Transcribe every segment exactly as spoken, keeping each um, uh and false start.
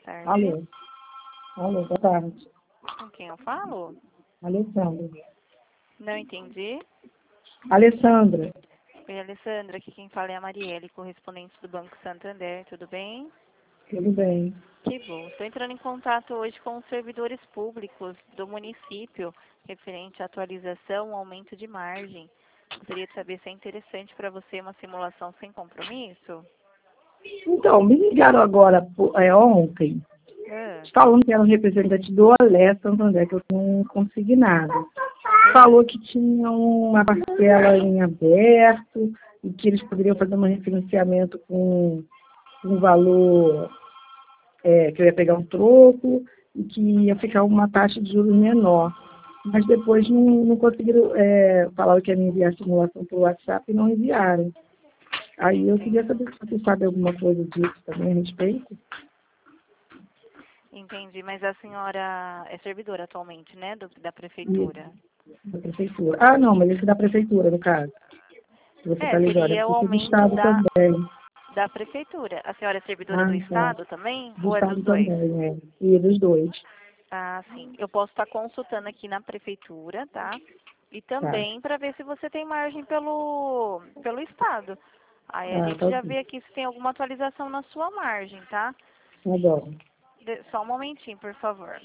tarde. Alô. Alô, boa tarde. Com quem eu falo? Alessandra. Não entendi. Alessandra. Oi, Alessandra. Aqui quem fala é a Marielle, correspondente do Banco Santander. Tudo bem? Tudo bem. Que bom. Estou entrando em contato hoje com os servidores públicos do município, referente à atualização, aumento de margem. Gostaria de saber se é interessante para você uma simulação sem compromisso? Então, me ligaram agora, pô, é, ontem, Ah, falando que era um representante do Olé Santander, que eu não consegui nada. Falou que tinha uma parcela em aberto e que eles poderiam fazer um refinanciamento com um valor, é, que eu ia pegar um troco e que ia ficar uma taxa de juros menor. Mas depois não, não conseguiram, é, falaram que ia me enviar a simulação pelo WhatsApp e não enviaram. Aí eu queria saber se você sabe alguma coisa disso também a respeito. entendi. Mas a senhora é servidora atualmente, né, do, da prefeitura? Da prefeitura. Ah, não, mas esse da prefeitura, no caso. Se você está É, ligado, é seria o porque do aumento Estado da, também. da prefeitura. A senhora é servidora Ah, do tá. Estado também? Do Ou é dos Estado dois? também, é. E dos dois. Ah, sim. Eu posso estar consultando aqui na prefeitura, tá? E Tá. também para ver se você tem margem pelo, pelo Estado. Aí a Ah, gente tá já ok. vê aqui se tem alguma atualização na sua margem, tá? Tá bom. De- só um momentinho, por favor.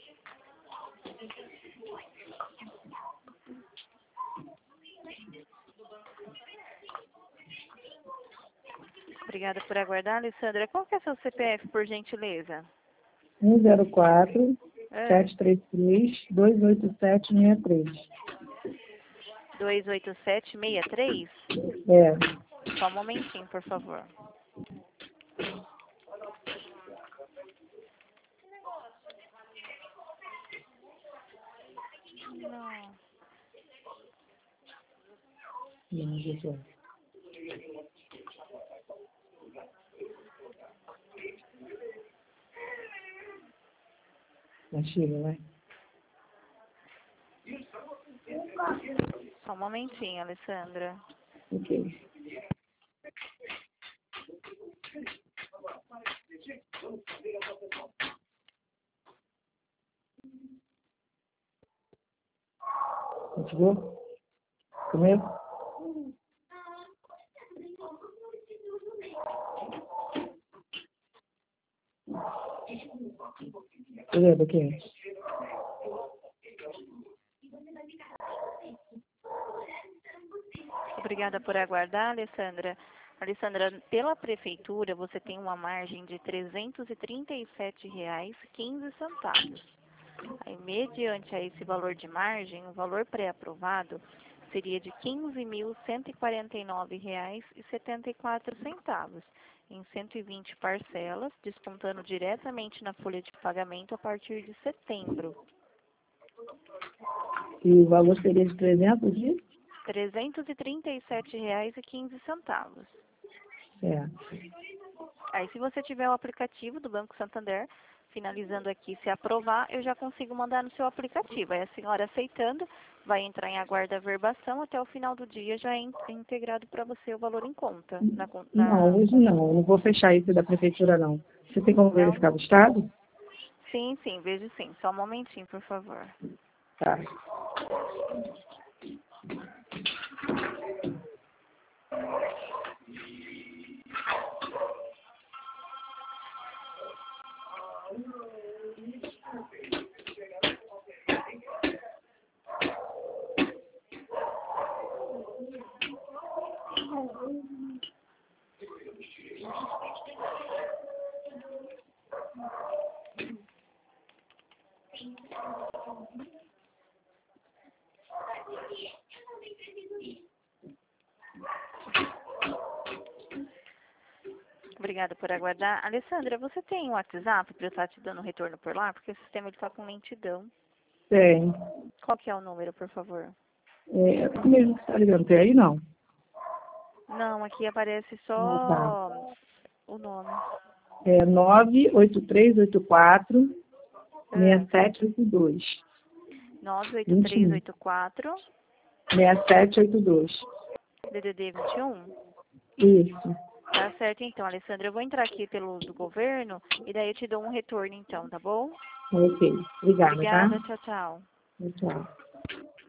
Obrigada por aguardar, Alessandra. Qual que é seu C P F, por gentileza? um zero quatro, É, sete três três, dois oito sete seis três. dois oito sete seis três? É. Só um momentinho, por favor. Não. Não, gente. Na Chile, né? Só um momentinho, Alessandra. Ok. Continuou? Comeu? Beleza, aqui. Obrigada por aguardar, Alessandra. Alessandra, pela prefeitura você tem uma margem de trezentos e trinta e sete reais e quinze centavos. Aí, mediante a esse valor de margem, o valor pré-aprovado seria de quinze mil cento e quarenta e nove reais e setenta e quatro centavos, em cento e vinte parcelas, descontando diretamente na folha de pagamento a partir de setembro. E o valor seria de trezentos e? trezentos e trinta e sete reais e quinze centavos. Certo. Aí, se você tiver o aplicativo do Banco Santander, finalizando aqui, se aprovar, eu já consigo mandar no seu aplicativo. Aí a senhora aceitando, vai entrar em aguardo a verbação, até o final do dia já é in- integrado para você o valor em conta. Na, con- Não, na, hoje con- não. Eu não vou fechar isso da prefeitura, não. Você tem como não? verificar o estado? Sim, sim, vejo sim. Só um momentinho, por favor. Tá. Obrigada por aguardar. Alessandra, você tem o WhatsApp para eu estar te dando retorno por lá? Porque o sistema está com lentidão. Tem. Qual que é o número, por favor? É, é mesmo que você tá ligando. Tem aí, não? Não, aqui aparece Ah, tá. só o nome. É nove oito três oito quatro, Ah, seis sete oito dois. nove oito três vinte e um. oito quatro, seis sete oito dois. D D D vinte e um. Isso. Tá certo, então, Alessandra. Eu vou entrar aqui pelo do governo e daí eu te dou um retorno, então, tá bom? Ok. Obrigada, Obrigada, tá? tchau, tchau. Tchau.